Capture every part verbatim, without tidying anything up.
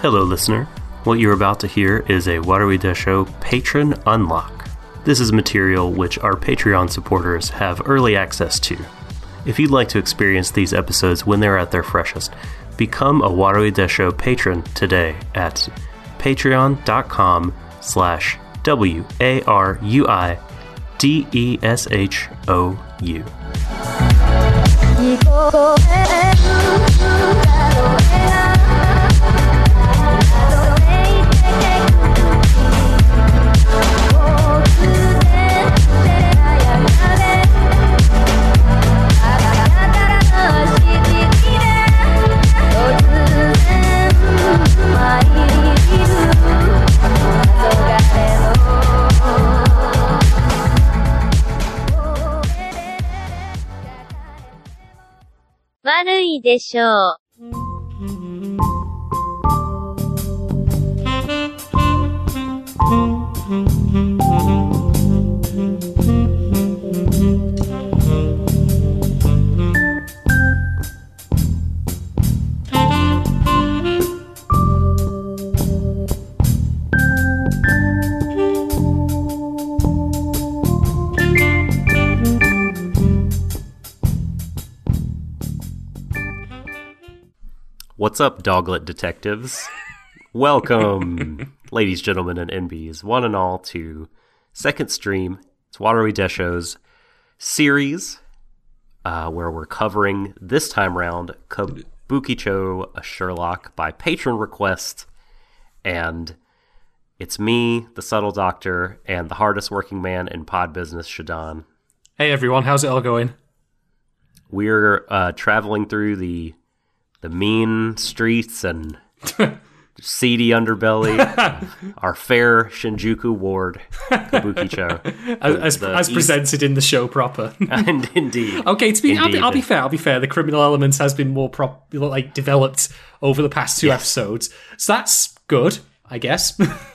Hello, listener. What you're about to hear is a Wataru Desho Patron Unlock. This is material which our Patreon supporters have early access to. If you'd like to experience these episodes when they're at their freshest, become a Wataru Desho patron today at patreon.com slash W-A-R-U-I-D-E-S-H-O-U. 悪いでしょう。 What's up, doglet detectives? Welcome, ladies, gentlemen, and N Bs, one and all, to Second Stream. It's Wataru Desho's series, uh, where we're covering, this time round, Kabukicho Sherlock by patron request. And it's me, the Subtle Doctor, and the hardest working man in pod business, Shadon. Hey everyone, how's it all going? We're uh, traveling through the the mean streets and seedy underbelly of our fair Shinjuku ward, Kabukicho. As, as presented in the show proper. And indeed. Okay, to be, indeed. I'll be, I'll be fair, I'll be fair. The criminal elements has been more prop, like developed over the past two yes. episodes. So that's good, I guess.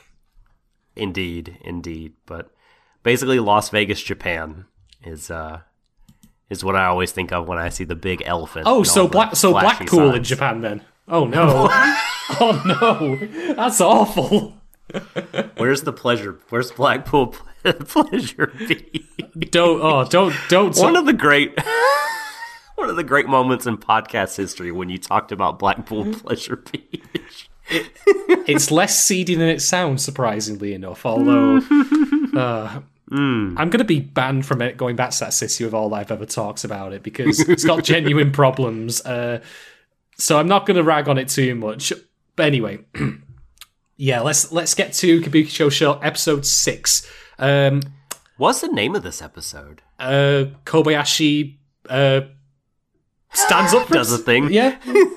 Indeed, indeed. But basically Las Vegas, Japan is... uh is what I always think of when I see the big elephant. Oh, so black, so Blackpool signs. In Japan then? Oh no! Oh no! That's awful. Where's the pleasure? Where's Blackpool Pleasure Beach? Don't oh don't don't. One of the great, one of the great moments in podcast history when you talked about Blackpool Pleasure Beach. It, it's less seedy than it sounds, surprisingly enough. Although. Uh, Mm. I'm going to be banned from it going back to that city with all I've ever talked about it because it's got genuine problems. Uh, so I'm not going to rag on it too much. But anyway, yeah, let's let's get to Kabukicho Show episode six. Um, What's the name of this episode? Uh, Kobayashi uh, stands up for does a thing. Yeah.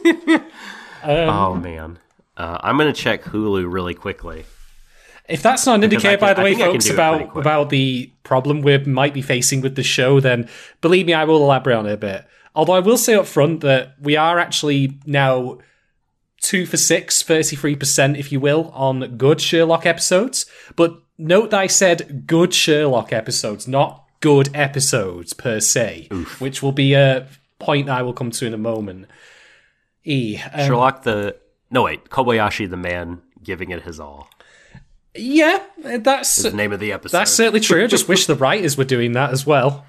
um, oh man, uh, I'm going to check Hulu really quickly. If that's not an indicator, can, by the way, folks, about about the problem we might be facing with the show, then believe me, I will elaborate on it a bit. Although I will say up front that we are actually now two for six, thirty-three percent, if you will, on good Sherlock episodes. But note that I said good Sherlock episodes, not good episodes per se, Oof. Which will be a point that I will come to in a moment. E. Um, Sherlock the... No, wait. Kobayashi the man giving it his all. Yeah, that's the name of the episode. That's certainly true. I just wish the writers were doing that as well.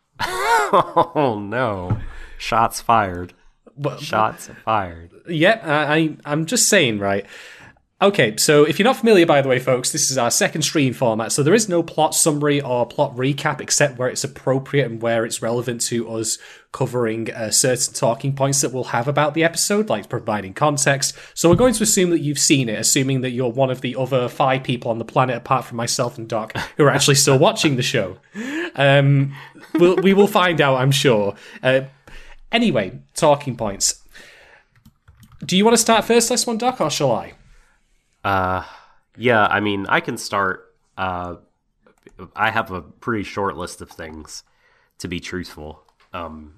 Oh no! Shots fired. Well, Shots fired. Yeah, I, I, I'm just saying, right? Okay, so if you're not familiar, by the way, folks, this is our second stream format, so there is no plot summary or plot recap except where it's appropriate and where it's relevant to us covering uh, certain talking points that we'll have about the episode, like providing context. So we're going to assume that you've seen it, assuming that you're one of the other five people on the planet, apart from myself and Doc, who are actually still watching the show. Um, we'll, we will find out, I'm sure. Uh, anyway, talking points. Do you want to start first, this one, Doc, or shall I? Uh, yeah, I mean, I can start. Uh, I have a pretty short list of things, to be truthful. Um,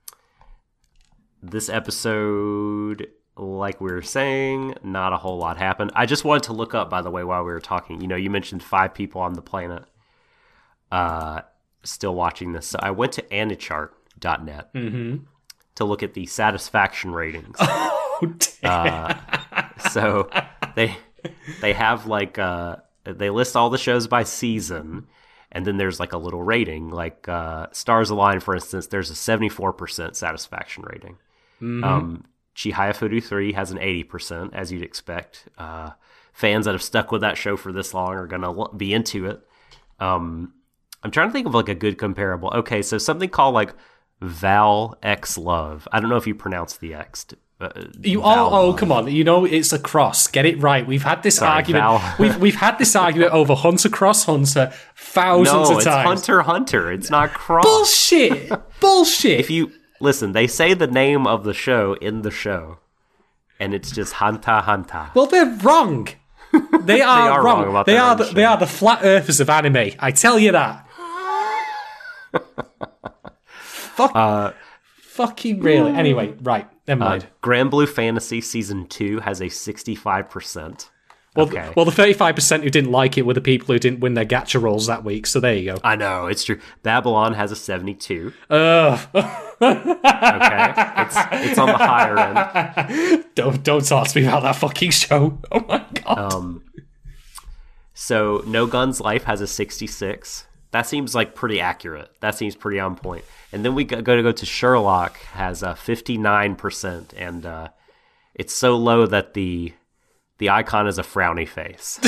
this episode, like we were saying, not a whole lot happened. I just wanted to look up, by the way, while we were talking. You know, you mentioned five people on the planet uh, still watching this. So I went to Anichart dot net mm-hmm. to look at the satisfaction ratings. Oh, damn. Uh, so they they have like uh they list all the shows by season, and then there's like a little rating. Like uh, Stars Align, for instance, there's a seventy-four percent satisfaction rating. Mm-hmm. Um, Chihaya Furu three has an eighty percent, as you'd expect. Uh, fans that have stuck with that show for this long are going to be into it. Um, I'm trying to think of like a good comparable. Okay, so something called like Val X Love. I don't know if you pronounce the X. Uh, you oh, oh come on, you know it's a cross. Get it right. We've had this Sorry, argument. Val. we've we've had this argument over Hunter Cross Hunter thousands no, of it's times. Hunter Hunter. It's not Cross. Bullshit. Bullshit. If you listen, they say the name of the show in the show, and it's just Hanta Hanta. Well, they're wrong. They are, they are wrong. wrong about they their are own the, show. they are the flat earthers of anime. I tell you that. Fuck. Uh, fucking really. Anyway, right. Never mind. Uh, Grand Blue Fantasy Season two has a sixty-five percent. Well, okay. well, the thirty-five percent who didn't like it were the people who didn't win their gacha rolls that week, so there you go. I know, it's true. Babylon has a seventy-two. Ugh. Okay. It's, it's on the higher end. Don't, don't talk to me about that fucking show. Oh my god. Um, so, No Guns Life has a sixty-six. That seems like pretty accurate. That seems pretty on point. And then we go, go to go to Sherlock has a fifty-nine percent, and uh, it's so low that the the icon is a frowny face.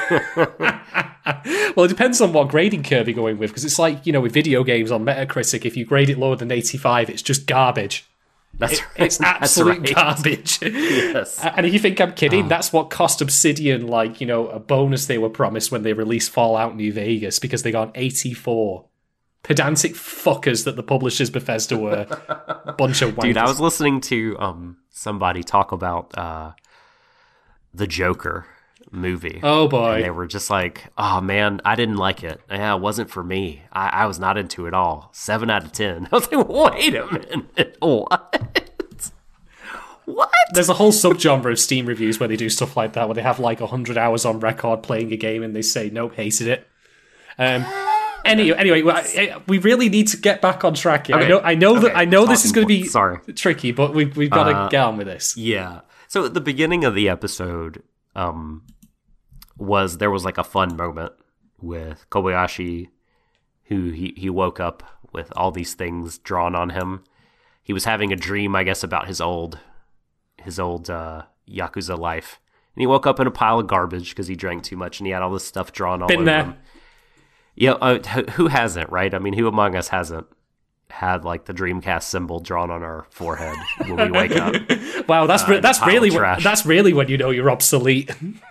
Well, it depends on what grading curve you're going with, because it's like, you know, with video games on Metacritic, if you grade it lower than eighty-five, it's just garbage. That's it, right. It's absolute That's right. garbage. Yes. And if you think I'm kidding, Oh. that's what cost Obsidian, like, you know, a bonus they were promised when they released Fallout New Vegas, because they got an eighty-four. Pedantic fuckers that the publishers Bethesda were. Bunch of wankers. Dude, I was listening to um somebody talk about uh the Joker movie. Oh boy. And they were just like, oh man, I didn't like it. Yeah, it wasn't for me. I, I was not into it all. Seven out of ten. I was like, wait a minute. What? What? There's a whole subgenre of Steam reviews where they do stuff like that, where they have like one hundred hours on record playing a game and they say, nope, hated it. Um, anyway, anyway, well, we really need to get back on track here. Okay. I know, I know Okay. that I know this is going to Talking be points. Sorry. tricky, but we've we've got to Uh, get on with this. Yeah. So at the beginning of the episode, um, was there was like a fun moment with Kobayashi, who he, he woke up with all these things drawn on him. He was having a dream, I guess, about his old his old uh, Yakuza life. And he woke up in a pile of garbage because he drank too much and he had all this stuff drawn all Been over there. him. Yeah, uh, who hasn't, right? I mean, who among us hasn't had like the Dreamcast symbol drawn on our forehead when we wake up? Wow, that's uh, re- that's pile of really when, trash. that's really when you know you're obsolete.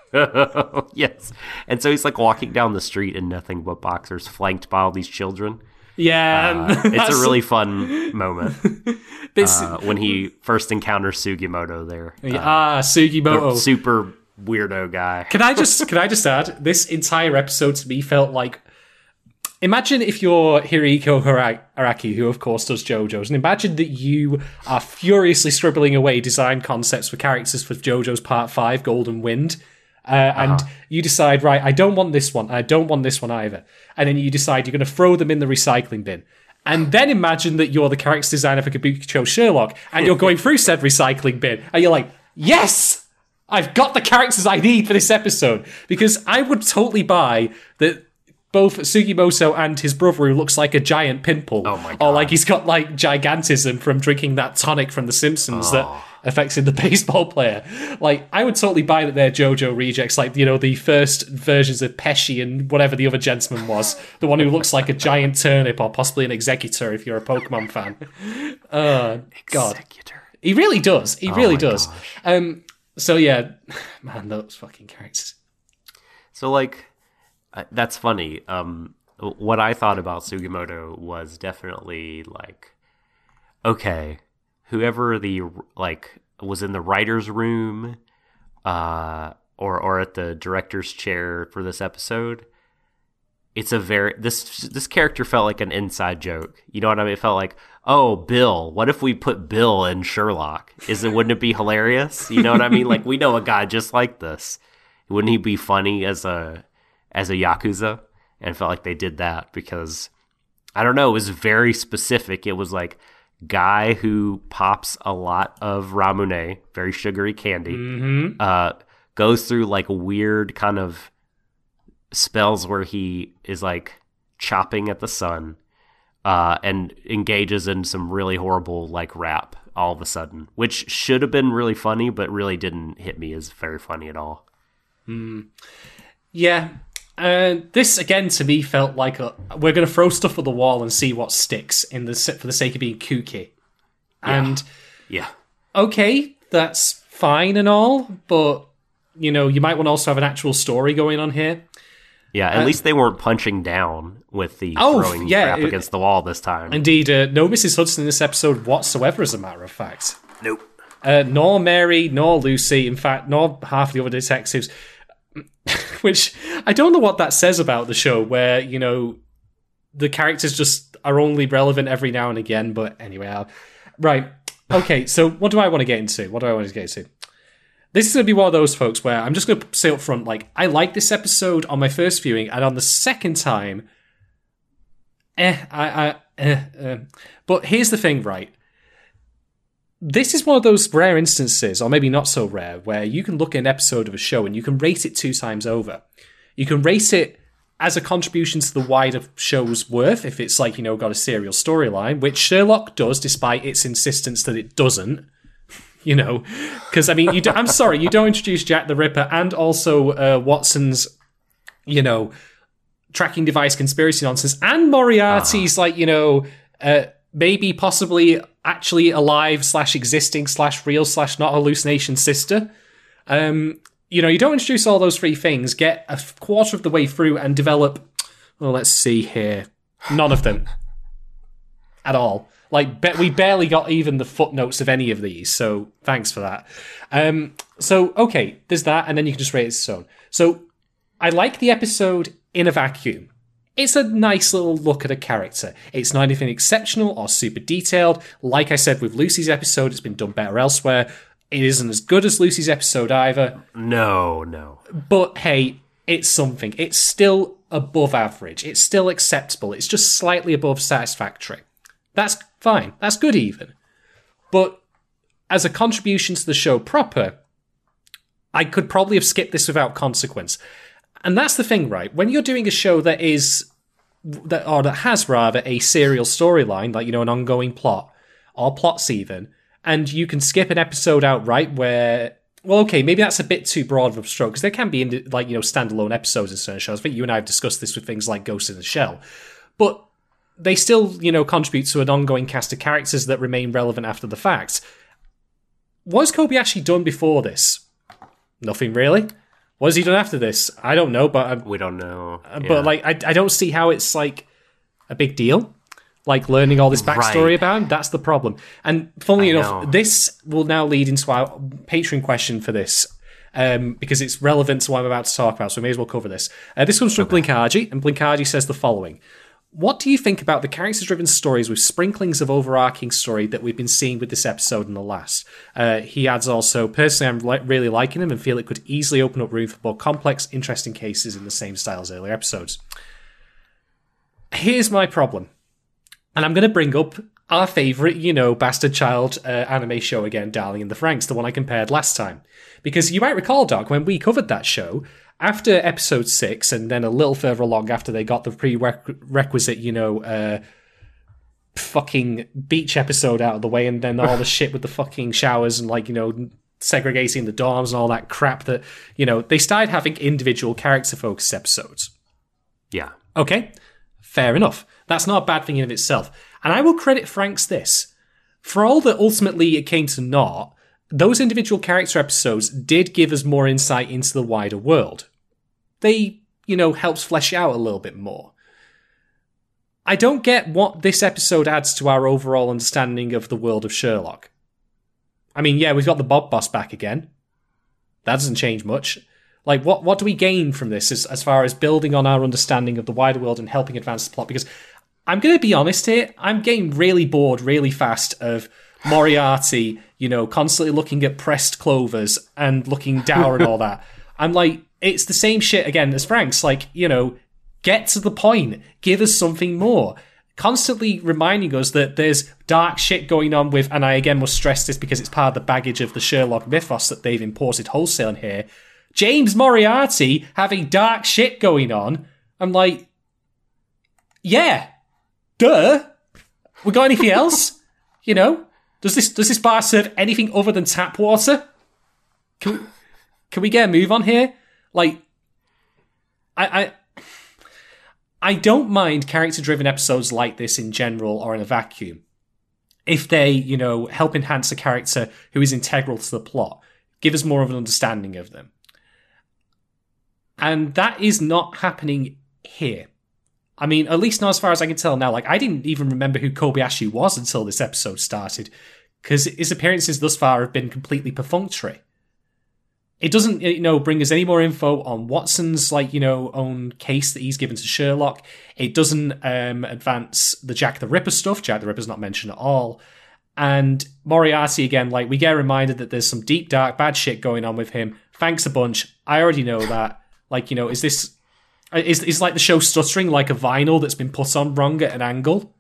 Yes. And so he's like walking down the street in nothing but boxers, flanked by all these children. Yeah, Uh, it's that's- a really fun moment this, uh, when he first encounters Sugimoto there. Uh, ah, Sugimoto. the super weirdo guy. Can I just can I just add, this entire episode to me felt like, imagine if you're Hiriko Hara- Araki, who of course does JoJo's, and imagine that you are furiously scribbling away design concepts for characters for JoJo's Part five, Golden Wind, uh, and you decide, right, I don't want this one, I don't want this one either, and then you decide you're going to throw them in the recycling bin. And then imagine that you're the character designer for Kabukicho Sherlock, and you're going through said recycling bin, and you're like, yes! I've got the characters I need for this episode. Because I would totally buy that both Sugimoto and his brother, who looks like a giant pimple, Oh my or God. like he's got like gigantism from drinking that tonic from The Simpsons that Oh. affected the baseball player. Like, I would totally buy that they're JoJo rejects, like, you know, the first versions of Pesci and whatever the other gentleman was, the one who looks like a giant turnip, or possibly an executor if you're a Pokemon fan. Oh, God. Executor. He really does. He Oh really my does. gosh. Um. So yeah, man, those fucking characters. So, like, uh, that's funny. Um, what I thought about Sugimoto was definitely, like, okay, whoever the, like, was in the writer's room uh, or, or at the director's chair for this episode, it's a very, this this character felt like an inside joke. You know what I mean? It felt like, oh, Bill, what if we put Bill in Sherlock? Is it, wouldn't it be hilarious? You know what I mean? Like, we know a guy just like this. Wouldn't he be funny as a as a Yakuza? And it felt like they did that because, I don't know, it was very specific. It was like, guy who pops a lot of Ramune, very sugary candy, Mm-hmm. uh, goes through like weird kind of spells where he is like chopping at the sun, uh, and engages in some really horrible like rap all of a sudden, which should have been really funny, but really didn't hit me as very funny at all. Mm. Yeah. Uh, this again to me felt like a, we're going to throw stuff at the wall and see what sticks in the for the sake of being kooky. Yeah. And yeah, okay, that's fine and all, but you know, you might want to also have an actual story going on here. Yeah, at uh, least they weren't punching down with the oh, throwing yeah, crap it, against the wall this time. Indeed, uh, no Missus Hudson in this episode whatsoever, as a matter of fact. Nope. Uh, nor Mary, nor Lucy, in fact, nor half the other detectives. Which, I don't know what that says about the show, where, you know, the characters just are only relevant every now and again, but anyway. I'll... Right, okay, so what do I want to get into? What do I want to get into? This is going to be one of those, folks, where I'm just going to say up front, like, I liked this episode on my first viewing, and on the second time, eh, I, I, eh, eh. But here's the thing, right? This is one of those rare instances, or maybe not so rare, where you can look at an episode of a show and you can rate it two times over. You can rate it as a contribution to the wider show's worth, if it's like, you know, got a serial storyline, which Sherlock does, despite its insistence that it doesn't. You know, because, I mean, you do, I'm sorry, you don't introduce Jack the Ripper and also uh, Watson's, you know, tracking device conspiracy nonsense, and Moriarty's, uh-huh. like, you know, uh, maybe possibly actually alive slash existing slash real slash not hallucination sister. Um, you know, you don't introduce all those three things, get a quarter of the way through and develop, well, let's see here, none of them at all. Like, be- we barely got even the footnotes of any of these, so thanks for that. Um, so, okay, there's that, and then you can just rate it its own. So, I like the episode in a vacuum. It's a nice little look at a character. It's not anything exceptional or super detailed. Like I said with Lucy's episode, it's been done better elsewhere. It isn't as good as Lucy's episode either. No, no. But hey, it's something. It's still above average. It's still acceptable. It's just slightly above satisfactory. That's fine. That's good even. But as a contribution to the show proper, I could probably have skipped this without consequence. And that's the thing, right? When you're doing a show that is, that or that has rather a serial storyline, like, you know, an ongoing plot, or plots even, and you can skip an episode outright where, well, okay, maybe that's a bit too broad of a stroke, because there can be, like, you know, standalone episodes in certain shows. I think you and I have discussed this with things like Ghost in the Shell. But they still, you know, contribute to an ongoing cast of characters that remain relevant after the fact. What has Kobayashi done before this? Nothing really. What has he done after this? I don't know, but I'm, we don't know. But yeah. like, I, I don't see how it's like a big deal. Like learning all this backstory right. about him. That's the problem. And funnily I enough, know. this will now lead into our Patreon question for this. Um, because it's relevant to what I'm about to talk about, so we may as well cover this. Uh, this comes from okay. Blinkarji, and Blinkarji says the following. What do you think about the character-driven stories with sprinklings of overarching story that we've been seeing with this episode and the last? Uh, he adds also, personally, I'm li- really liking them and feel it could easily open up room for more complex, interesting cases in the same style as earlier episodes. Here's my problem. And I'm going to bring up our favourite, you know, bastard child uh, anime show again, Darling in the Franxx, the one I compared last time. Because you might recall, Doc, when we covered that show, after episode six, and then a little further along after they got the prerequisite, you know, uh, fucking beach episode out of the way, and then all the shit with the fucking showers and, like, you know, segregating the dorms and all that crap that, you know, they started having individual character-focused episodes. Yeah. Okay, fair enough. That's not a bad thing in of itself. And I will credit Franxx this. For all that ultimately it came to naught, those individual character episodes did give us more insight into the wider world. They, you know, helped flesh out a little bit more. I don't get what this episode adds to our overall understanding of the world of Sherlock. I mean, yeah, we've got the Bob Boss back again. That doesn't change much. Like, what, what do we gain from this as, as far as building on our understanding of the wider world and helping advance the plot? Because I'm going to be honest here, I'm getting really bored really fast of Moriarty, you know, constantly looking at pressed clovers and looking dour and all that. I'm like, it's the same shit again as Franxx. Like, you know, get to the point. Give us something more. Constantly reminding us that there's dark shit going on with, and I again must stress this because it's part of the baggage of the Sherlock mythos that they've imported wholesale in here, James Moriarty having dark shit going on. I'm like, yeah, duh. We got anything else? You know, does this does this bar serve anything other than tap water? Can we, can we get a move on here? Like, I I, I don't mind character-driven episodes like this in general or in a vacuum, if they, you know, help enhance a character who is integral to the plot, give us more of an understanding of them. And that is not happening here. I mean, at least not as far as I can tell now. Like, I didn't even remember who Kobayashi was until this episode started, because his appearances thus far have been completely perfunctory. It doesn't, you know, bring us any more info on Watson's, like, you know, own case that he's given to Sherlock. It doesn't um, advance the Jack the Ripper stuff. Jack the Ripper's not mentioned at all. And Moriarty, again, like, we get reminded that there's some deep, dark, bad shit going on with him. Thanks a bunch. I already know that. Like, you know, is this... Is, is like the show stuttering like a vinyl that's been put on wrong at an angle?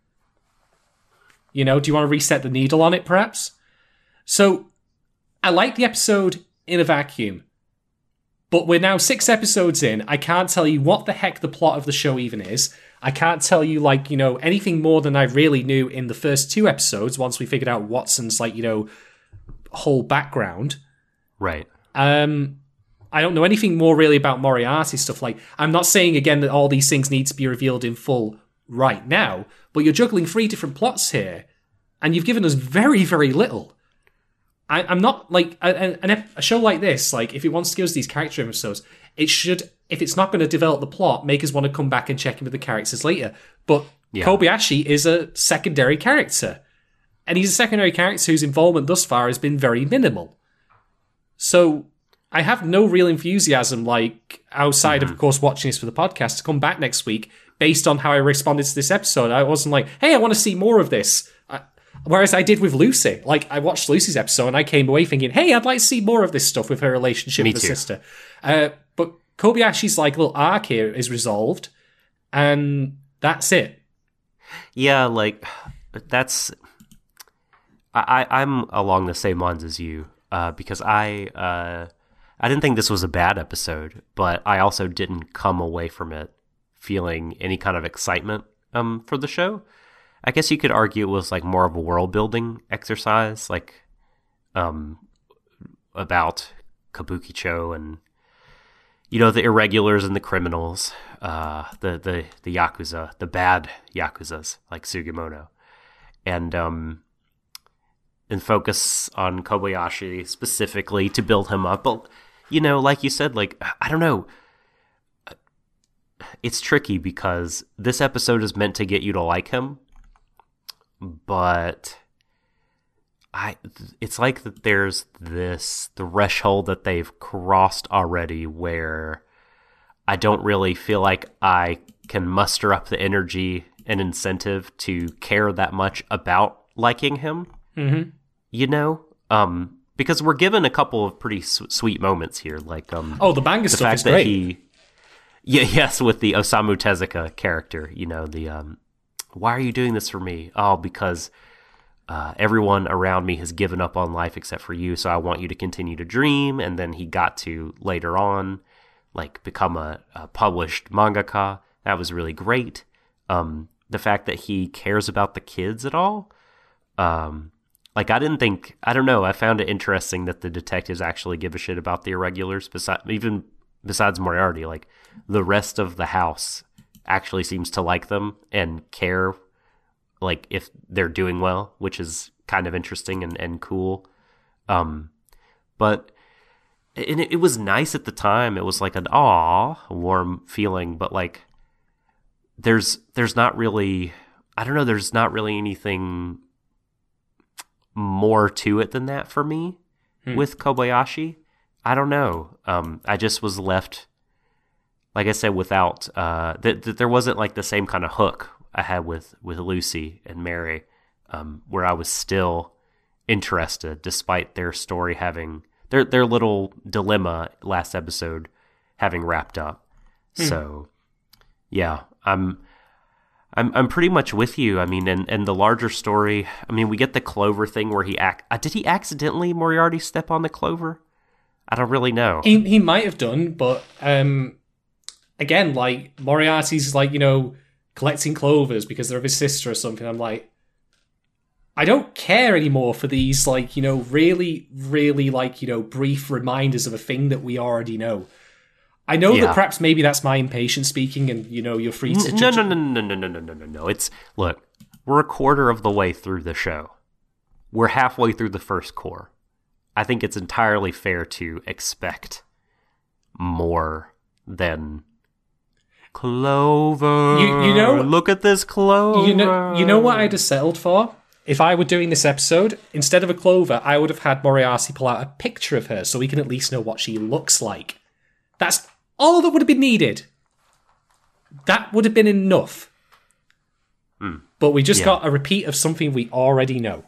You know, do you want to reset the needle on it, perhaps? So, I like the episode in a vacuum. But we're now six episodes in. I can't tell you what the heck the plot of the show even is. I can't tell you, like, you know, anything more than I really knew in the first two episodes once we figured out Watson's, like, you know, whole background. Right. Um... I don't know anything more really about Moriarty stuff. Like, I'm not saying again that all these things need to be revealed in full right now, but you're juggling three different plots here, and you've given us very, very little. I, I'm not like a, a, a show like this. Like, if it wants to give us these character episodes, it should. If it's not going to develop the plot, make us want to come back and check in with the characters later. But yeah. Kobayashi is a secondary character, and he's a secondary character whose involvement thus far has been very minimal. So. I have no real enthusiasm, like, outside mm-hmm. of, of course, watching this for the podcast, to come back next week based on how I responded to this episode. I wasn't like, hey, I want to see more of this. I, whereas I did with Lucy. Like, I watched Lucy's episode and I came away thinking, hey, I'd like to see more of this stuff with her relationship Me with too. her sister. Uh, but Kobayashi's, like, little arc here is resolved, and that's it. Yeah, like, that's... I, I'm along the same lines as you, uh, because I... Uh, I didn't think this was a bad episode, but I also didn't come away from it feeling any kind of excitement um, for the show. I guess you could argue it was like more of a world-building exercise, like um, about Kabukicho and, you know, the irregulars and the criminals, uh, the, the, the Yakuza, the bad Yakuzas, like Sugimono. And... Um, and focus on Kobayashi specifically to build him up. But, you know, like you said, like, I don't know. It's tricky because this episode is meant to get you to like him, but I, it's like that there's this threshold that they've crossed already where I don't really feel like I can muster up the energy and incentive to care that much about liking him. Mm-hmm. You know, um, because we're given a couple of pretty su- sweet moments here, like um, oh, the manga the stuff fact is that great. He, yeah, yes, with the Osamu Tezuka character, you know, the um, why are you doing this for me? Oh, because uh, everyone around me has given up on life except for you, so I want you to continue to dream. And then he got to later on, like, become a, a published mangaka. That was really great. Um, the fact that he cares about the kids at all. Um, Like, I didn't think, I don't know, I found it interesting that the detectives actually give a shit about the irregulars, besides, even besides Moriarty. Like, the rest of the house actually seems to like them and care, like, if they're doing well, which is kind of interesting and, and cool. Um, but and it, it was nice at the time. It was like an aw, warm feeling, but, like, there's there's not really, I don't know, there's not really anything more to it than that for me hmm. with Kobayashi. I don't know. Um, I just was left, like I said, without, uh, that th- there wasn't like the same kind of hook I had with, with Lucy and Mary, um, where I was still interested despite their story having, their, their little dilemma last episode having wrapped up. Hmm. So yeah, I'm, I'm I'm pretty much with you. I mean, and, and the larger story, I mean, we get the Clover thing where he, ac- uh, did he accidentally, Moriarty, step on the Clover? I don't really know. He he might have done, but um, again, like Moriarty's like you know collecting clovers because they're of his sister or something. I'm like, I don't care anymore for these like you know really really like you know brief reminders of a thing that we already know. I know Yeah. that perhaps maybe that's my impatience speaking, and you know you're free to No, judge. no, no, no, no, no, no, no, no, no. It's look, we're a quarter of the way through the show. We're halfway through the first core. I think it's entirely fair to expect more than Clover. You- you know- look at this Clover. You know, you know what I'd have settled for? If I were doing this episode, instead of a clover, I would have had Moriarty pull out a picture of her so we can at least know what she looks like. That's all that would have been needed. That would have been enough. Hmm. But we just Yeah. got a repeat of something we already know.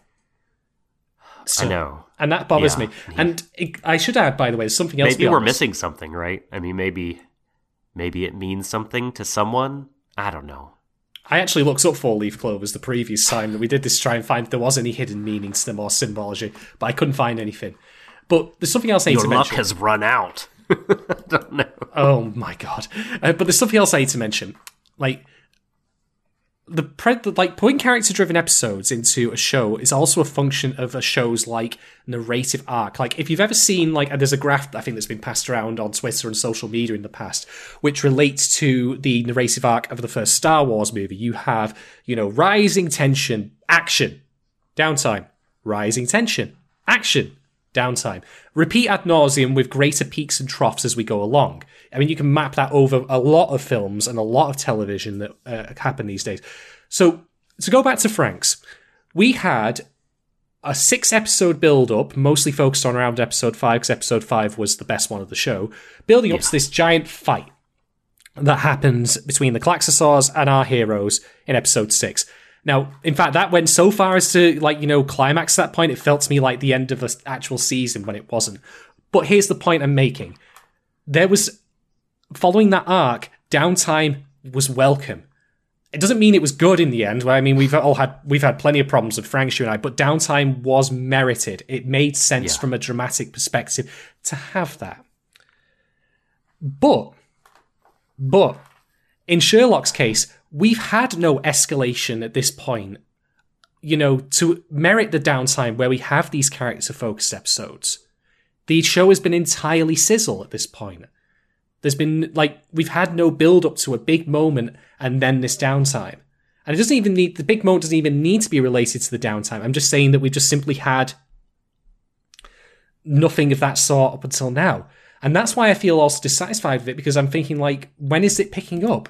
So, I know. And that bothers Yeah. me. And it, I should add, by the way, there's something else. Maybe we're beyond this. missing something, right? I mean, maybe, maybe it means something to someone. I don't know. I actually looked up four leaf clovers the previous time that we did this to try and find if there was any hidden meaning to them or symbology, but I couldn't find anything. But there's something else I need Your to luck mention. has run out. I don't know. Oh my god! Uh, but there's something else I need to mention. Like the pre- like putting character-driven episodes into a show is also a function of a show's like narrative arc. Like if you've ever seen like and there's a graph I think that's been passed around on Twitter and social media in the past, which relates to the narrative arc of the first Star Wars movie. You have you know rising tension, action, downtime, rising tension, action. Downtime. Repeat ad nauseum with greater peaks and troughs as we go along. I mean, you can map that over a lot of films and a lot of television that uh, happen these days. So, to go back to Frank's, we had a six episode build up, mostly focused on around episode five, because episode five was the best one of the show, building up Yeah. to this giant fight that happens between the Klaxosaurs and our heroes in episode six. Now, in fact, that went so far as to, like, you know, climax at that point. It felt to me like the end of an actual season when it wasn't. But here's the point I'm making. There was, following that arc, downtime was welcome. It doesn't mean it was good in the end. Well, I mean, we've all had, we've had plenty of problems with Frank, you and I, but downtime was merited. It made sense Yeah. from a dramatic perspective to have that. But, but, in Sherlock's case, we've had no escalation at this point, you know, to merit the downtime where we have these character-focused episodes. The show has been entirely sizzle at this point. There's been, like, we've had no build-up to a big moment and then this downtime. And it doesn't even need, the big moment doesn't even need to be related to the downtime. I'm just saying that we've just simply had nothing of that sort up until now. And that's why I feel also dissatisfied with it, because I'm thinking, like, when is it picking up?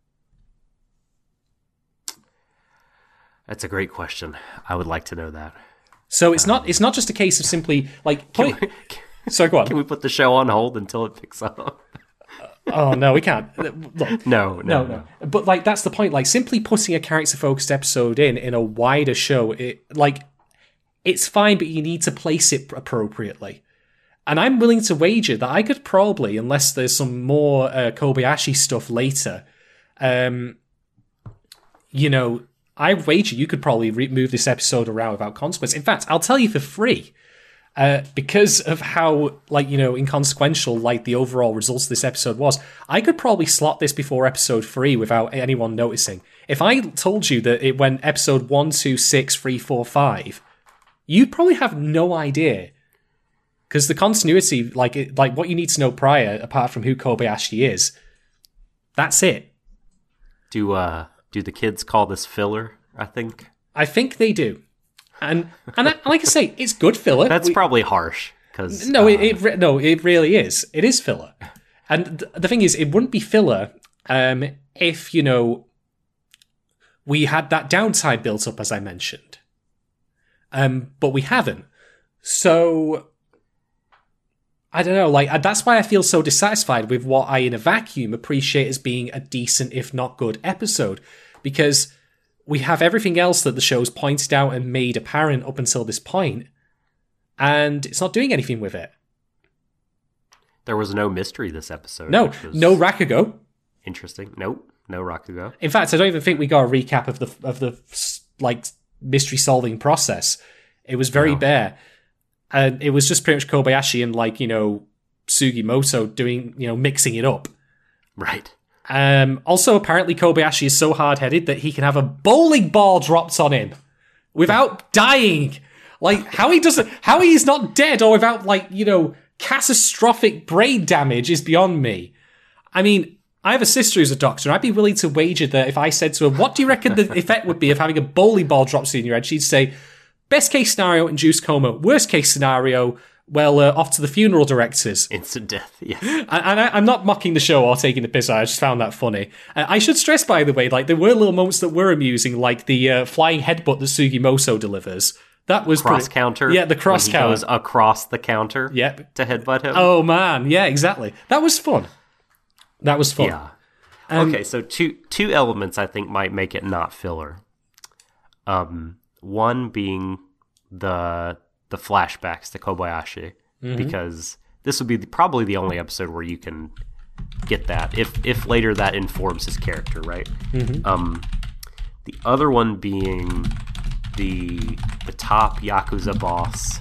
That's a great question. I would like to know that. So it's not it's not just a case of simply like put it, sorry, go on. Can we put the show on hold until it picks up? Oh no, we can't. Look, No, no, no, no. no. But like that's the point. Like simply putting a character focused episode in in a wider show, it like it's fine, but you need to place it appropriately. And I'm willing to wager that I could probably, unless there's some more uh, Kobayashi stuff later, um, you know, I wager you could probably re- move this episode around without consequence. In fact, I'll tell you for free, uh, because of how, like, you know, inconsequential, like, the overall results of this episode was, I could probably slot this before episode three without anyone noticing. If I told you that it went episode one, two, six, three, four, five, you'd probably have no idea. Because the continuity, like, it, like what you need to know prior, apart from who Kobayashi is, that's it. Do uh do the kids call this filler? I think I think they do, and and I, like I say, it's good filler. that's We- probably harsh because no, uh, it, it re- no, it really is. It is filler, and th- the thing is, it wouldn't be filler um, if you know we had that downtime built up, as I mentioned, um, but we haven't. So I don't know, like uh, that's why I feel so dissatisfied with what I, in a vacuum, appreciate as being a decent, if not good, episode, because we have everything else that the show's pointed out and made apparent up until this point, and it's not doing anything with it. there was no mystery this episode. No, which was no Rakugo. interesting. Nope, no Rakugo. In fact, I don't even think we got a recap of the of the like mystery solving process. It was very No. bare. And it was just pretty much Kobayashi and, like, you know, Sugimoto doing, you know, mixing it up. Right. Um, also, apparently, Kobayashi is so hard-headed that he can have a bowling ball dropped on him without dying. Like, how he doesn't, how he's not dead or without, like, you know, catastrophic brain damage is beyond me. I mean, I have a sister who's a doctor, and I'd be willing to wager that if I said to her, what do you reckon the effect would be of having a bowling ball dropped in your head? She'd say, best case scenario, induced coma. Worst case scenario, well, uh, off to the funeral directors. Instant death, yes. And, and I, I'm not mocking the show or taking the piss out. I just found that funny. Uh, I should stress, by the way, like there were little moments that were amusing, like the uh, flying headbutt that Sugimoto delivers. That was cross pretty, counter. Yeah, the cross when he counter goes across the counter. Yep. To headbutt him. Oh man, yeah, exactly. That was fun. That was fun. Yeah. Um, okay, so two two elements I think might make it not filler. Um, one being the the flashbacks to Kobayashi, mm-hmm. because this would be the, probably the only episode where you can get that. If if later that informs his character, right? Mm-hmm. Um, the other one being the the top Yakuza boss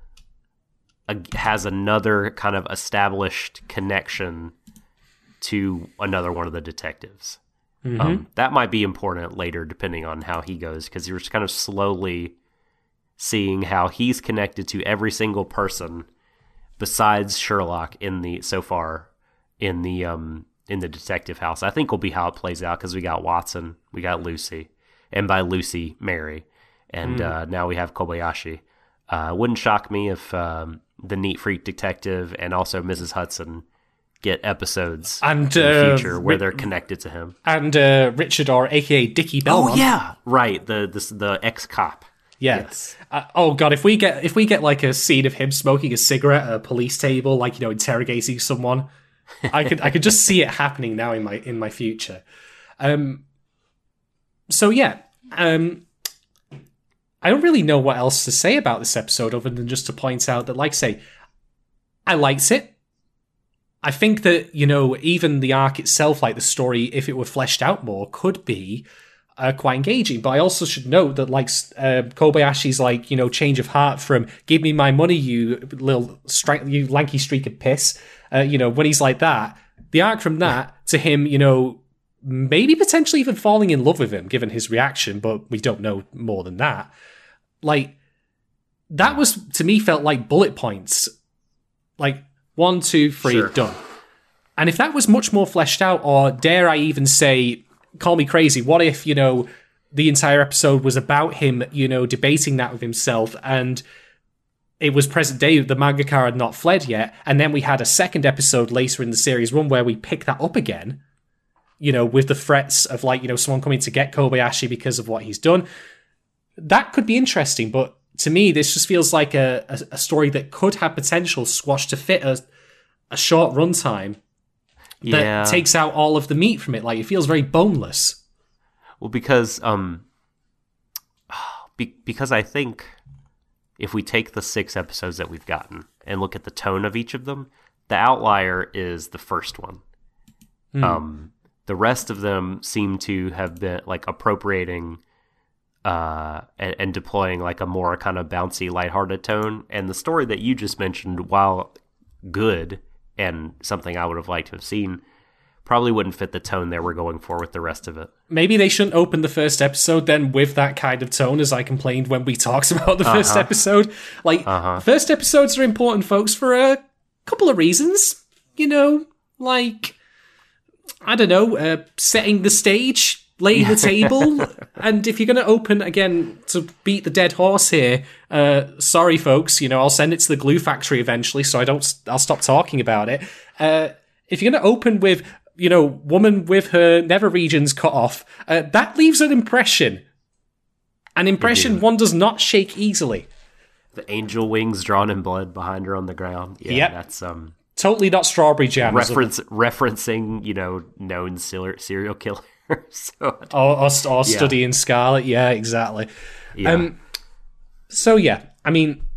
uh, has another kind of established connection to another one of the detectives. Mm-hmm. Um, that might be important later, depending on how he goes, because you're just kind of slowly seeing how he's connected to every single person besides Sherlock in the so far in the um in the detective house. I think will be how it plays out, because we got Watson, we got Lucy, and by Lucy, Mary, and mm. uh, now we have Kobayashi. Uh, wouldn't shock me if um, the Neat Freak detective and also Missus Hudson get episodes and, in the uh, future where Ri- they're connected to him. And uh, Richard, or A K A Dickie Belmont. Oh yeah, right. The this, the ex cop. Yeah. Yes. Uh, oh god, if we get if we get like a scene of him smoking a cigarette at a police table, like, you know, interrogating someone, I could I could just see it happening now in my in my future. Um. So yeah, um, I don't really know what else to say about this episode other than just to point out that, like I say, I liked it. I think that, you know, even the arc itself, like the story, if it were fleshed out more, could be uh, quite engaging. But I also should note that, like, uh, Kobayashi's, like, you know, change of heart from "give me my money, you little stri- you lanky streak of piss," uh, you know, when he's like that, the arc from that to him, you know, maybe potentially even falling in love with him, given his reaction, but we don't know more than that. Like, that was, to me, felt like bullet points. Like, one, two, three, sure. done. And if that was much more fleshed out, or dare I even say, call me crazy, what if, you know, the entire episode was about him, you know, debating that with himself, and it was present day, the mangaka had not fled yet, and then we had a second episode later in the series run where we pick that up again, you know, with the threats of, like, you know, someone coming to get Kobayashi because of what he's done. That could be interesting, but to me, this just feels like a, a, a story that could have potential squashed to fit a, a short runtime that yeah. takes out all of the meat from it. Like, it feels very boneless. Well, because um, be- because I think if we take the six episodes that we've gotten and look at the tone of each of them, the outlier is the first one. Mm. Um, the rest of them seem to have been like appropriating Uh, and, and deploying like a more kind of bouncy, lighthearted tone. And the story that you just mentioned, while good and something I would have liked to have seen, probably wouldn't fit the tone that we're going for with the rest of it. Maybe they shouldn't open the first episode then with that kind of tone, as I complained when we talked about the uh-huh. first episode. Like, uh-huh. first episodes are important, folks, for a couple of reasons. You know, like, I don't know, uh, setting the stage, laying the table, and if you're going to open, again, to beat the dead horse here, uh, sorry folks, you know, I'll send it to the glue factory eventually, so I don't, I'll stop talking about it. Uh, if you're going to open with, you know, woman with her nether regions cut off, uh, that leaves an impression. An impression one does not shake easily. The angel wings drawn in blood behind her on the ground. Yeah, yep. that's, um... totally not strawberry jam. Reference, referencing, you know, known serial killer. so, or, or, or yeah. studying Scarlet, yeah, exactly. Yeah. Um, so yeah, I mean,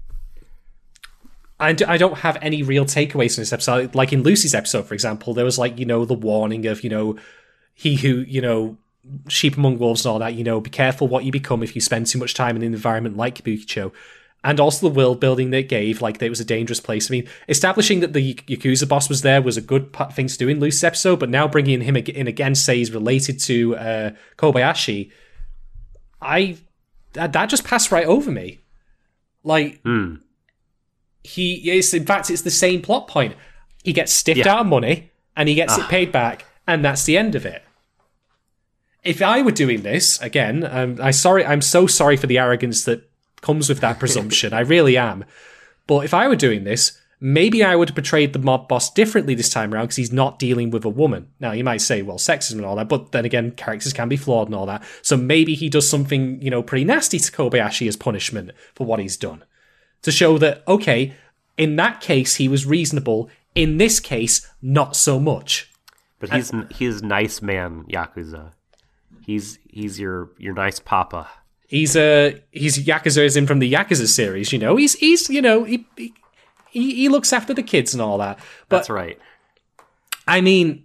I, d- I don't have any real takeaways from this episode. Like in Lucy's episode, for example, there was like, you know, the warning of, you know, he who, you know, sheep among wolves and all that, you know, be careful what you become if you spend too much time in an environment like Kabukicho. And also the world building they gave, like that it was a dangerous place. I mean, establishing that the Yakuza boss was there was a good thing to do in Lucy's episode, but now bringing him in again, say he's related to uh, Kobayashi, I that, that just passed right over me. Like, mm. he is, in fact, it's the same plot point. He gets stiffed yeah. out of money, and he gets uh. it paid back, and that's the end of it. If I were doing this, again, um, I sorry, I'm so sorry for the arrogance that comes with that presumption. I really am. But if I were doing this, maybe I would have portrayed the mob boss differently this time around because he's not dealing with a woman. Now, you might say, well, sexism and all that, but then again, characters can be flawed and all that. So maybe he does something, you know, pretty nasty to Kobayashi as punishment for what he's done. To show that, okay, in that case, he was reasonable. In this case, not so much. But he's and, he's nice man, Yakuza. He's he's your your nice papa. He's a uh, he's Yakuzaism from the Yakuza series, you know. He's he's you know he, he he looks after the kids and all that. But, that's right. I mean,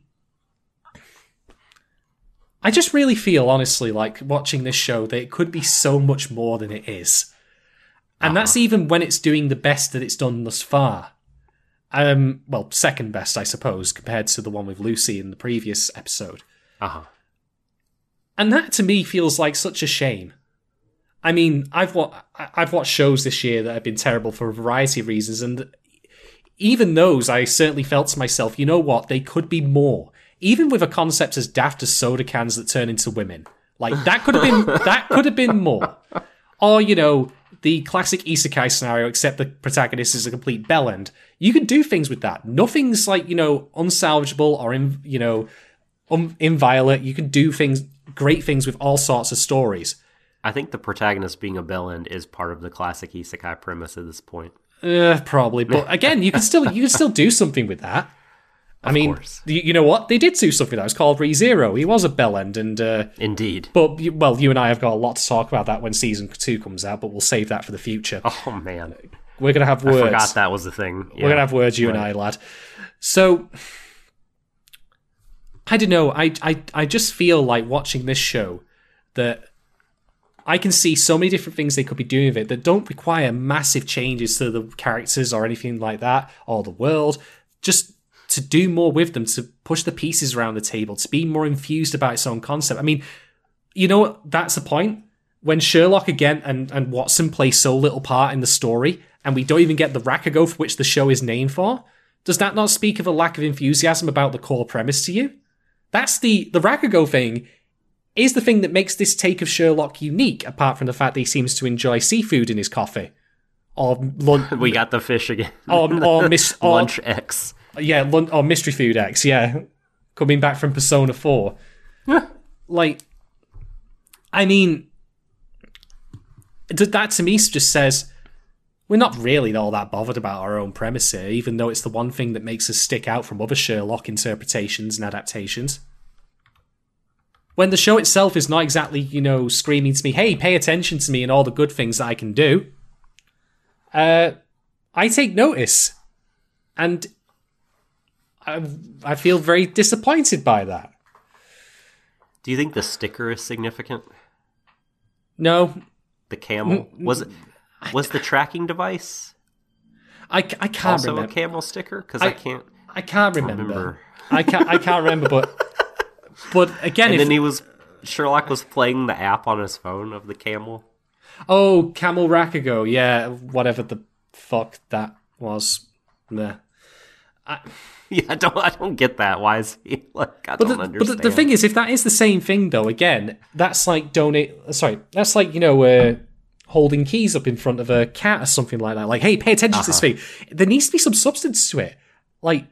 I just really feel honestly like watching this show that it could be so much more than it is, and uh-huh. that's even when it's doing the best that it's done thus far. Um, well, second best, I suppose, compared to the one with Lucy in the previous episode. Uh huh. And that to me feels like such a shame. I mean, I've wa- I've watched shows this year that have been terrible for a variety of reasons, and even those, I certainly felt to myself, you know what, they could be more. Even with a concept as daft as soda cans that turn into women, like that could have been that could have been more. Or you know, the classic isekai scenario, except the protagonist is a complete bellend. You could do things with that. Nothing's like you know unsalvageable or in, you know um, inviolate. You can do things, great things with all sorts of stories. I think the protagonist being a bellend is part of the classic isekai premise at this point. Uh, probably, but again, you can still you can still do something with that. I of mean, course. you, you know what? They did do something that was called ReZero. He was a bellend, and uh, indeed. But well, you and I have got a lot to talk about that when season two comes out, but we'll save that for the future. Oh man, we're gonna have words. I forgot that was the thing. Yeah. We're gonna have words, you right. and I, lad. So I don't know. I I I just feel like watching this show that I can see so many different things they could be doing with it that don't require massive changes to the characters or anything like that, or the world. Just to do more with them, to push the pieces around the table, to be more infused about its own concept. I mean, you know what? That's the point. When Sherlock again and, and Watson play so little part in the story, and we don't even get the Rakugo for which the show is named for, does that not speak of a lack of enthusiasm about the core premise to you? That's the, the Rakugo thing is the thing that makes this take of Sherlock unique, apart from the fact that he seems to enjoy seafood in his coffee. Or lunch. We got the fish again. Or, or, mis- or Lunch X. Yeah, lun- or Mystery Food X, yeah. Coming back from Persona four. Like, I mean, that to me just says we're not really all that bothered about our own premise here, even though it's the one thing that makes us stick out from other Sherlock interpretations and adaptations. When the show itself is not exactly, you know, screaming to me, hey, pay attention to me and all the good things that I can do, uh, I take notice. And I, I feel very disappointed by that. Do you think the sticker is significant? No. The camel? Was it? Was the tracking device I, I can't also remember. a camel sticker? Because I, I can't I can't remember. remember. I can't I can't remember, but But again, and if, then he was Sherlock was playing the app on his phone of the camel. Oh, Camel Rakugo, yeah, whatever the fuck that was. Nah. I, yeah, I don't, I don't get that. Why is he like? I but don't the, understand. But the, the thing is, if that is the same thing, though, again, that's like donate. Sorry, that's like you know, uh, holding keys up in front of a cat or something like that. Like, hey, pay attention uh-huh. to this thing. There needs to be some substance to it. Like.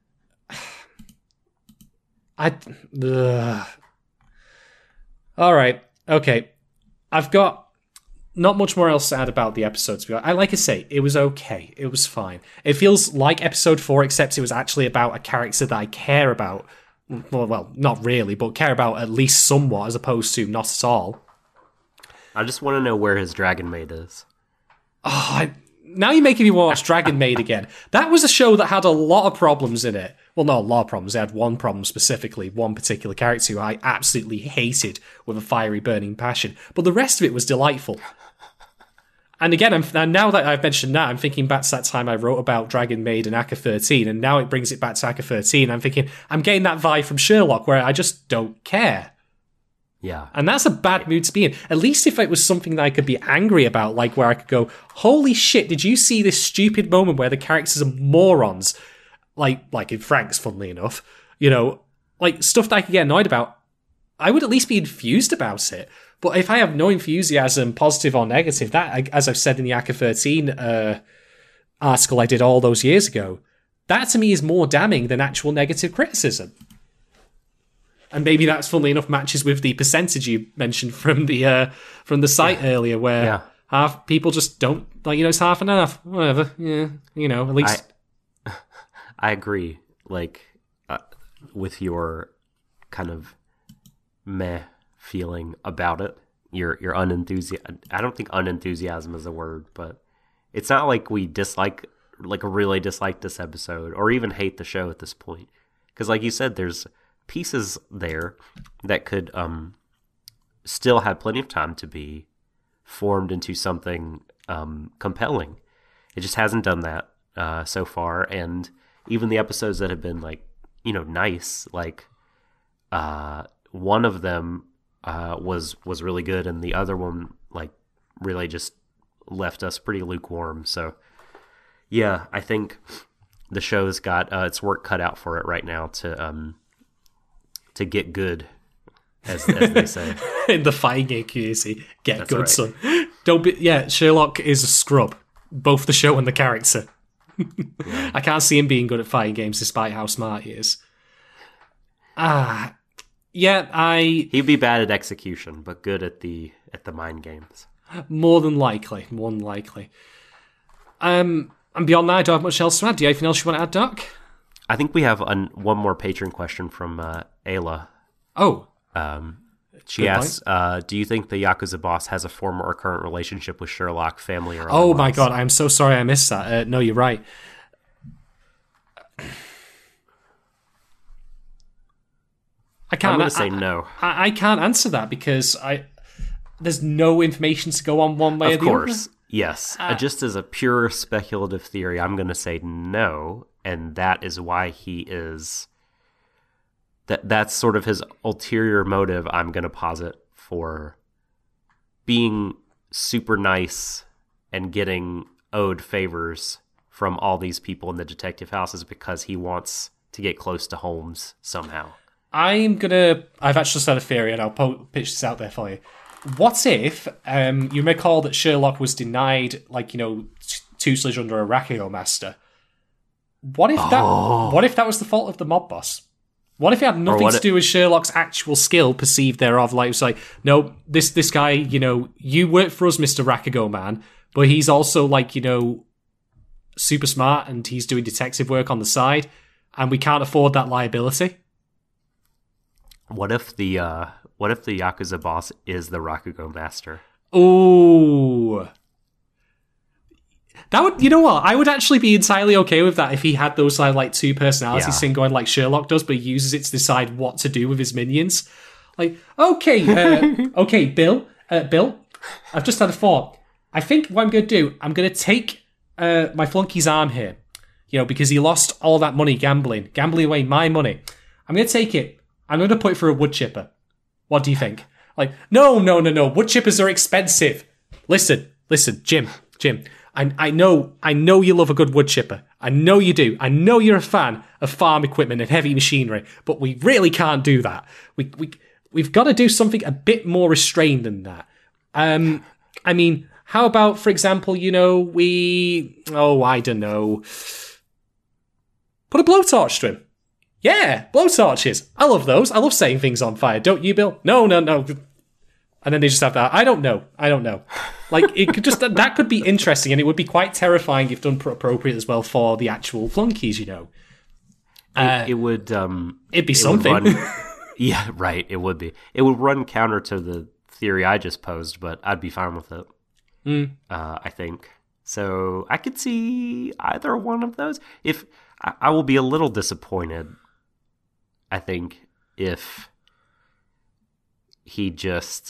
I. Ugh. All right. Okay. I've got not much more else to add about the episode. To be honest. I like I say, it was okay. It was fine. It feels like episode four, except it was actually about a character that I care about. Well, well, not really, but care about at least somewhat, as opposed to not at all. I just want to know where his Dragon Maid is. Oh, I, now you're making me watch Dragon Maid again. That was a show that had a lot of problems in it. Well, not a lot of problems. It had one problem specifically, one particular character who I absolutely hated with a fiery, burning passion. But the rest of it was delightful. And again, I'm, and now that I've mentioned that, I'm thinking back to that time I wrote about Dragon Maid and A C C A thirteen, and now it brings it back to A C C A thirteen. I'm thinking, I'm getting that vibe from Sherlock, where I just don't care. Yeah. And that's a bad mood to be in. At least if it was something that I could be angry about, like where I could go, holy shit, did you see this stupid moment where the characters are morons? Like, like in Frank's, funnily enough. You know, like stuff that I could get annoyed about. I would at least be infused about it. But if I have no enthusiasm, positive or negative, that, as I've said in the A C C A thirteen uh, article I did all those years ago, that to me is more damning than actual negative criticism. And maybe that's, funnily enough, matches with the percentage you mentioned from the uh, from the site yeah. earlier, where yeah. half people just don't, like, you know, it's half and half, whatever. Yeah, you know, at least. I, I agree, like, uh, with your kind of meh feeling about it. Your your unenthusiasm. I don't think unenthusiasm is a word, but it's not like we dislike, like, really dislike this episode or even hate the show at this point. Because, like you said, there's pieces there that could um, still have plenty of time to be formed into something um, compelling. It just hasn't done that uh, so far, and even the episodes that have been, like, you know, nice, like uh, one of them uh, was was really good, and the other one, like, really just left us pretty lukewarm. So yeah, I think the show's got uh, its work cut out for it right now to um, to get good, as, as they say. In the fighting game community, get That's good, right. son. Don't be, yeah, Sherlock is a scrub. Both the show and the character. Yeah. I can't see him being good at fighting games despite how smart he is. Ah, yeah, I... He'd be bad at execution, but good at the at the mind games. More than likely, more than likely. Um, and beyond that, I don't have much else to add. Do you have anything else you want to add, Doc? I think we have un, one more patron question from uh, Ayla. Oh. Um, she Good asks, uh, do you think the Yakuza boss has a former or current relationship with Sherlock, family, or Oh otherwise? my god, I'm so sorry I missed that. Uh, no, you're right. I can't. I'm going to say I, no. I, I can't answer that because I there's no information to go on one way Of or the course, other. yes. Uh, uh, just as a pure speculative theory, I'm going to say no, and that is why he is... That that's sort of his ulterior motive, I'm going to posit, for being super nice and getting owed favors from all these people in the detective houses because he wants to get close to Holmes somehow. I'm gonna. I've actually just had a theory, and I'll po- pitch this out there for you. What if um, you recall that Sherlock was denied, like, you know, t- tutelage under a Rakugo master? What if that? Oh. What if that was the fault of the mob boss? What if it had nothing to it- do with Sherlock's actual skill, perceived thereof? Like, it's like, no, this this guy, you know, you work for us, Mister Rakugo man, but he's also, like, you know, super smart, and he's doing detective work on the side, and we can't afford that liability. What if the uh, what if the Yakuza boss is the Rakugo master? Ooh. That would, you know what? I would actually be entirely okay with that if he had those uh, like two personalities Yeah. thing going like Sherlock does, but he uses it to decide what to do with his minions. Like, okay, uh, okay, Bill, uh, Bill, I've just had a thought. I think what I'm going to do, I'm going to take uh, my flunky's arm here, you know, because he lost all that money gambling, gambling away my money. I'm going to take it. I'm going to put it for a wood chipper. What do you think? Like, no, no, no, no. Wood chippers are expensive. Listen, listen, Jim, Jim. I, I know, I know you love a good wood chipper. I know you do. I know you're a fan of farm equipment and heavy machinery, but we really can't do that. We we we've got to do something a bit more restrained than that. Um, I mean, how about, for example, you know, we oh, I don't know, put a blowtorch to him. Yeah, blowtorches. I love those. I love setting things on fire. Don't you, Bill? No, no, no. And then they just have that. I don't know. I don't know. Like, it could just, that could be interesting, and it would be quite terrifying if done appropriate as well for the actual flunkies, you know. Uh, it, it would. Um, it'd be it something. Would run, yeah, right. It would be. It would run counter to the theory I just posed, but I'd be fine with it. Mm. Uh, I think so. I could see either one of those. If I, I will be a little disappointed, I think, if he just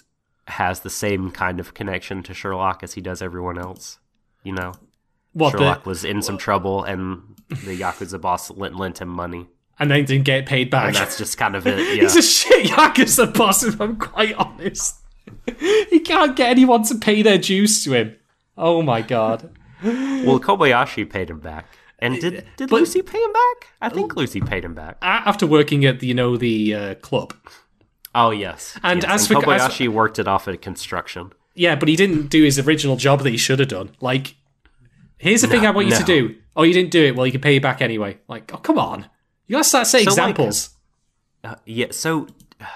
has the same kind of connection to Sherlock as he does everyone else. You know, What, Sherlock the, was in some trouble, and the Yakuza boss lent, lent him money, and then didn't get paid back. and that's just kind of it. Yeah. He's a shit Yakuza boss, if I'm quite honest. He can't get anyone to pay their dues to him. Oh my god. Well, Kobayashi paid him back. And did did But- Lucy pay him back? I think Lucy paid him back. A- After working at, you know, the uh, club. Oh, yes. And yes. as and for- as- Kobayashi worked it off at construction. Yeah, but he didn't do his original job that he should have done. Like, here's the thing No, I want you no. to do. Oh, you didn't do it. Well, he can pay you back anyway. Like, oh, come on. You gotta start saying So, like- examples. Uh, yeah, so...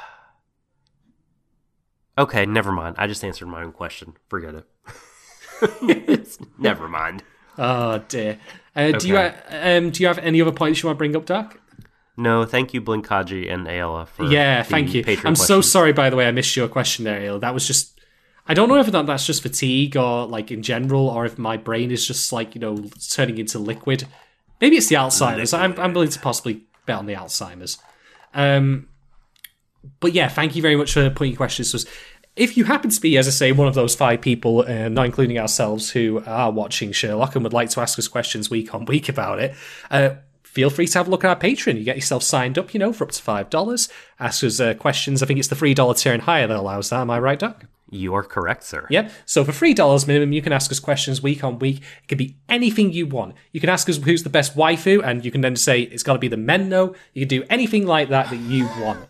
Okay, never mind. I just answered my own question. Forget it. It's- never mind. Oh, dear. Uh, do, you, Okay. uh, um, do you have any other points you want to bring up, Doc? No, thank you, Blinkaji and Ayla, for Yeah, the thank you. Patreon I'm so questions. sorry, by the way, I missed your question there, Ayla. That was just... I don't know if that, that's just fatigue or, like, in general, or if my brain is just, like, you know, turning into liquid. Maybe it's the Alzheimer's. I'm, I'm willing to possibly bet on the Alzheimer's. Um, but yeah, thank you very much for putting your questions to us. If you happen to be, as I say, one of those five people, uh, not including ourselves, who are watching Sherlock and would like to ask us questions week on week about it, uh, feel free to have a look at our Patreon. You get yourself signed up, you know, for up to five dollars. Ask us uh, questions. I think it's the three dollars tier and higher that allows that. Am I right, Doc? You are correct, sir. Yep. So for three dollars minimum, you can ask us questions week on week. It can be anything you want. You can ask us who's the best waifu, and you can then say it's got to be the Menno. You can do anything like that that you want.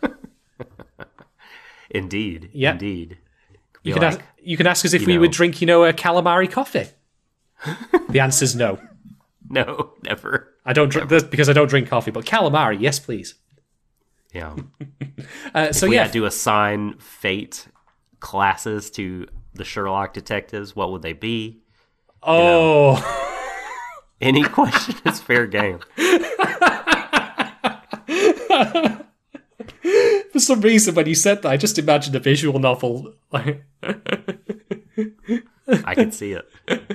Indeed. Yep. Indeed. Could be You can like, ask. You can ask us if you we know. would drink, you know, a calamari coffee. The answer's no. No, never. I don't drink this because I don't drink coffee. But calamari, yes, please. Yeah. Uh, so we yeah, had to assign fate classes to the Sherlock detectives, what would they be? oh, Any question is fair game. for some reason when you said that, I just imagined a visual novel. Like, I can see it.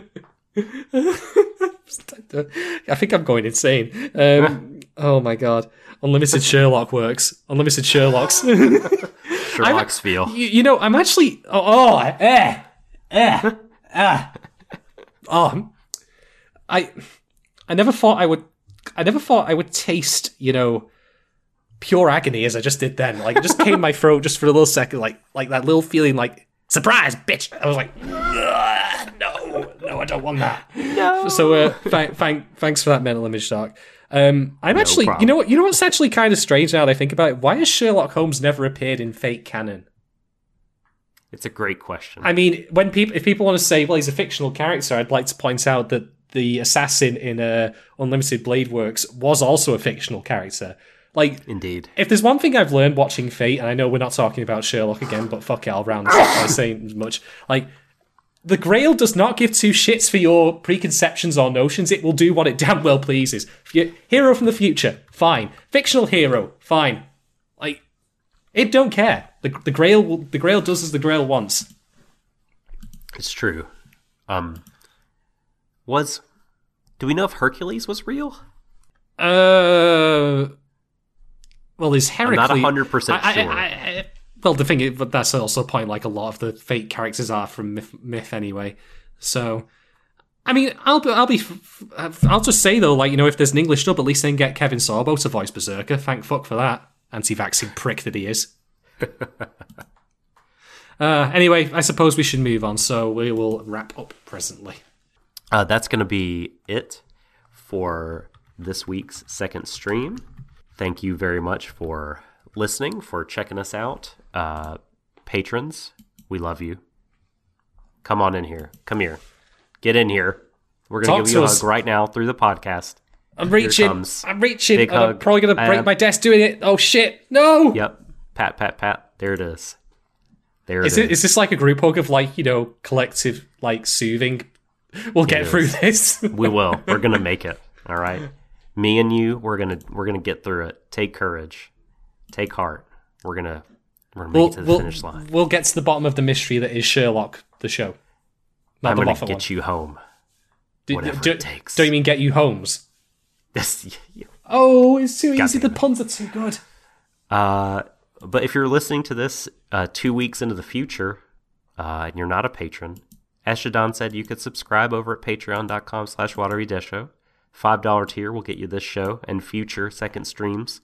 I think I'm going insane. Um, oh my god, Unlimited Sherlock works. Unlimited Sherlocks. Sherlock's feel. You, you know, I'm actually. Oh, oh eh, eh, ah. Oh, I, I never thought I would. I never thought I would taste, you know, pure agony as I just did then. Like, it just came in my throat just for a little second, like, like that little feeling, like surprise, bitch. I was like, "Ugh, no, no, I don't want that. No. So, uh, th- thank, thanks for that mental image, Doc. Um, I'm No actually, problem. you know what, you know what's actually kind of strange now that I think about it. Why has Sherlock Holmes never appeared in Fate canon? It's a great question. I mean, when people, if people want to say, well, he's a fictional character, I'd like to point out that the assassin in uh, Unlimited Blade Works was also a fictional character. Like, Indeed. if there's one thing I've learned watching Fate, and I know we're not talking about Sherlock again, but fuck it, I'll round this up by saying as much. Like, the Grail does not give two shits for your preconceptions or notions. It will do what it damn well pleases. If you're hero from the future, fine. Fictional hero, fine. Like, it don't care. The the Grail will, the Grail does as the Grail wants. It's true. Um, was do we know if Hercules was real? Uh, well, is Heracles? not one hundred percent I- I- sure. I- I- well, the thing is, but that's also a point. Like a lot of the Fate characters are from myth, myth anyway. So, I mean, I'll be, I'll be, I'll just say though, like, you know, if there's an English dub, at least then get Kevin Sorbo to voice Berserker. Thank fuck for that, anti-vaccine prick that he is. uh, anyway, I suppose we should move on. So we will wrap up presently. Uh, that's going to be it for this week's second stream. Thank you very much for listening, for checking us out. Uh, patrons, we love you. Come on in here. Come here. Get in here. We're going to Talk give to you a us. hug right now through the podcast. I'm reaching. comes. I'm reaching. Big and I'm hug. probably going to break And- my desk doing it. Oh shit! No. Yep. Pat, pat, pat. There it is. There Is it it is. is this like a group hug of like, you know, collective like soothing? We'll get is. through this. We will. We're gonna make it. All right. Me and you, we're gonna we're gonna get through it. Take courage. Take heart. We're gonna we're gonna make we'll, it to the we'll, finish line. we'll get to the bottom of the mystery that is Sherlock, the show. Not I'm the gonna Moffat get one. you home. Do, whatever do, it takes. Don't you mean get you homes? This, Oh, it's too God easy. The damn it. puns are too good. uh, but if you're listening to this uh, two weeks into the future, uh, and you're not a patron, as Shadon said, you could subscribe over at patreon.com slash watery desho. five dollars tier will get you this show and future second streams,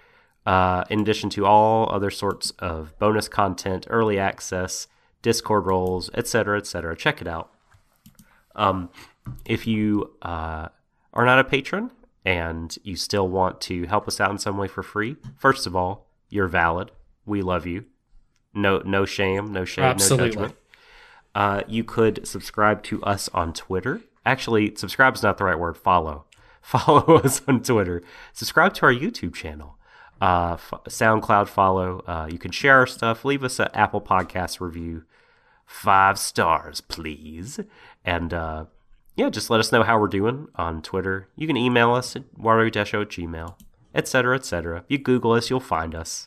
uh, in addition to all other sorts of bonus content, early access, Discord roles, et cetera, et cetera. Check it out. Um, if you uh, are not a patron and you still want to help us out in some way for free, first of all, you're valid. We love you. No, no shame, no shame, Absolutely. no judgment. Uh, you could subscribe to us on Twitter. Actually, subscribe is not the right word. Follow. Follow us on Twitter. Subscribe to our YouTube channel. Uh, f- SoundCloud follow. Uh, you can share our stuff. Leave us an Apple Podcast review. Five stars, please. And uh, yeah, just let us know how we're doing on Twitter. You can email us at waterydesho at gmail, et cetera, et cetera. If you Google us, you'll find us.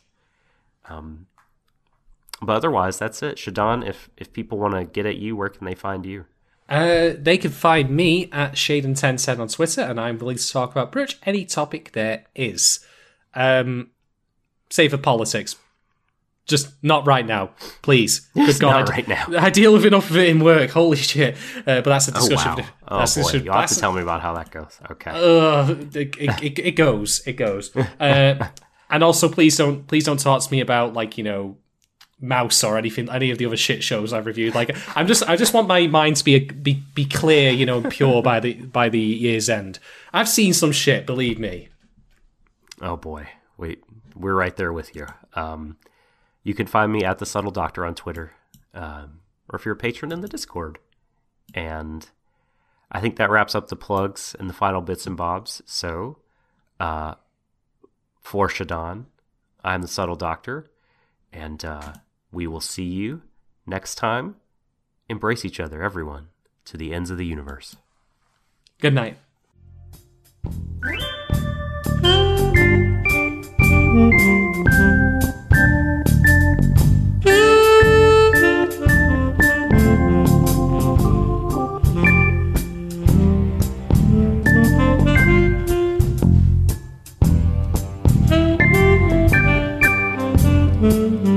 Um, but otherwise, that's it. Shadon, if, if people want to get at you, where can they find you? Uh, they can find me at Shaden ten ten on Twitter, and I'm willing to talk about pretty much any topic there is. Um, save for politics. Just not right now, please. Just God, not right now. I deal with enough of it in work. Holy shit! Uh, but that's a Oh, discussion. wow. For, Oh, that's a boy. discussion- You'll have that's to a- tell me about how that goes. Okay. Uh, it, it, it, it goes. It goes. Uh, and also, please don't please don't talk to me about, like, you know, Mouse or anything, any of the other shit shows I've reviewed. Like, I'm just I just want my mind to be a, be be clear, you know, and pure by the by the year's end. I've seen some shit, believe me. Oh, boy. Wait, we're right there with you. Um, you can find me at The Subtle Doctor on Twitter, um, or if you're a patron in the Discord. And I think that wraps up the plugs and the final bits and bobs. So, uh, for Shadon, I'm The Subtle Doctor, and uh, we will see you next time. Embrace each other, everyone, to the ends of the universe. Good night. Mm-hmm.